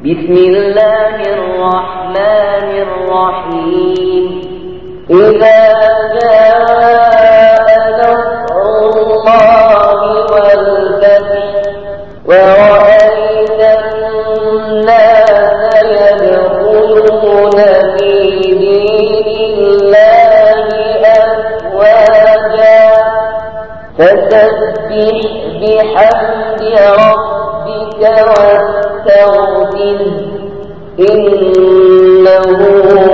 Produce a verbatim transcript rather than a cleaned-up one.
بسم الله الرحمن الرحيم إذا جاء نصر الله والفتح ورأيت الناس يدخلون في دين الله أفواجا فسبح بحمد ربك واستغفره إنه